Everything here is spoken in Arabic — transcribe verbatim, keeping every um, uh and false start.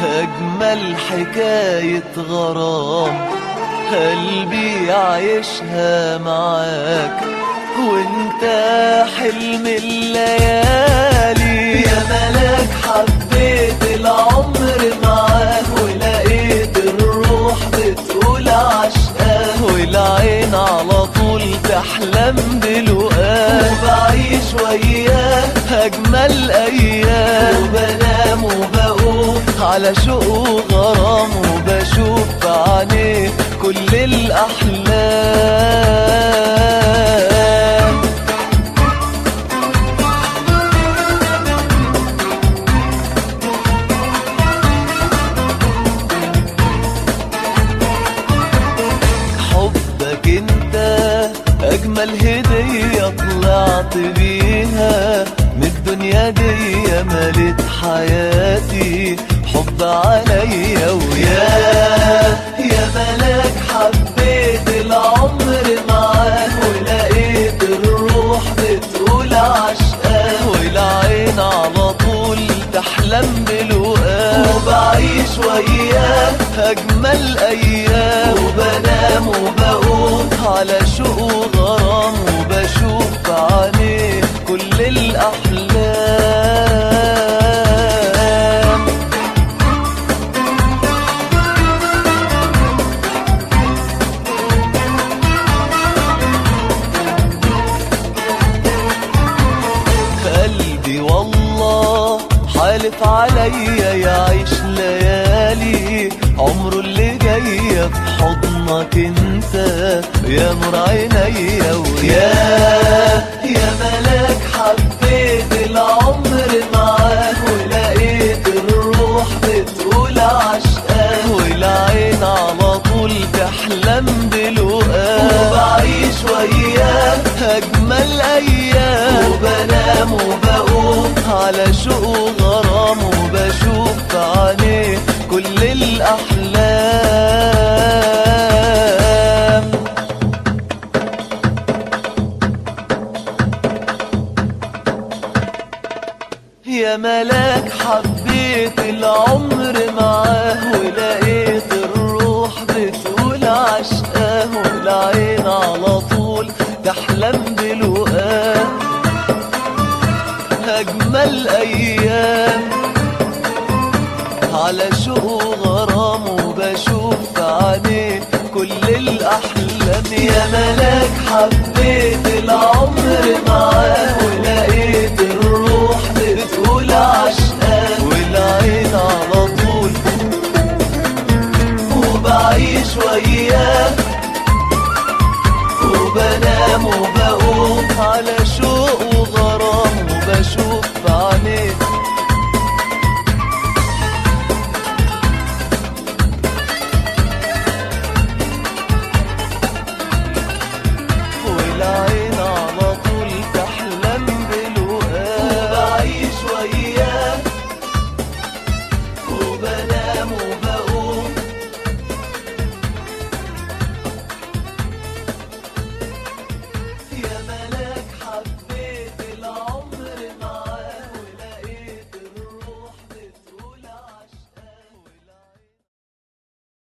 أجمل حكاية غرام قلبي عايشها معاك، وانت حلم الليالي. يا ملاك حبيت العمر معاك، ولقيت الروح بتقول عشقاك، والعين على طول تحلم بلقاك، وبعيش وياك أجمل أيام، وبنام وبقوم على شوق وغرام، وبشوف في عينيك كل الأحلام. حبك انت أجمل هدية طلعت بيها من الدنيا دي، ملت حياتي حب عليا وياك. يا ملاك حبيت العمر معاك، ولقيت الروح بتقول عشقاك، والعين على طول تحلم بلقاك، وبعيش وياك أجمل أيام، وبنام وبقوم على شوق وغرام، وبشوف في عينيك كل الأحلام. قلبي والله حالف عليا يعيش ليالي عمره اللي جاية في حضنك انت يا نور عينيا وياك. يا ملاك حبيت العمر معاك، ولقيت الروح بتقول عشقاك، والعين على طول تحلم بلقاك، وبعيش وياك أجمل أيام، وبنام وبقوم على شوق وغرام، وبشوف في عينيك كل الأحلام. يا ملاك حبيت العمر معاه، ولقيت الروح بتقول عشقاه، والعين على طول تحلم بلقاه أجمل أيام، على شوق وغرام، وبشوف في عينيك كل الأحلام. يا ملاك حبيت العمر معاه،